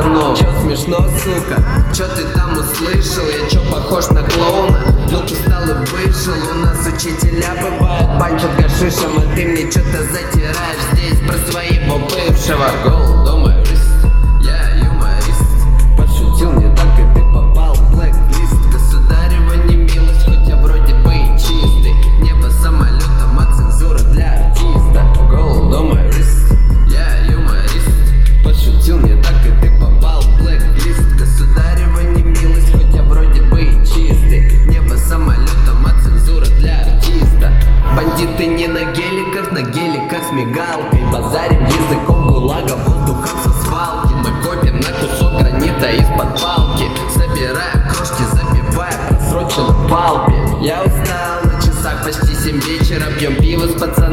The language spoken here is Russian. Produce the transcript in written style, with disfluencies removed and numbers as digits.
говно. Чё смешно, сука? Чё ты там услышал? Я чё похож на клоуна? Ну ты встал и вышел. У нас учителя бывают банчат гашишем, а ты мне чё-то затираешь здесь про своего бывшего. Гол, думаешь, я юморист. Пошутил не так, и ты попал в блэк-лист. Государева немилость, хоть я вроде бы и чистый. Небо самолетом, а цензура для артиста. Гол, думаешь, я юморист. Пошутил не так, и ты попал в блэк-лист. Государева немилость, хоть я вроде бы и чистый. Небо самолетом, а цензура для артиста. Бандиты не на геликах с мигалкой. Базарим языком гулага, воздухом со свалки. Мы копим на кусок гранита из-под палки, собирая крошки, забивая просроченную палпи. Я устал, на часах почти 7 вечера, пьем пиво с пацанами.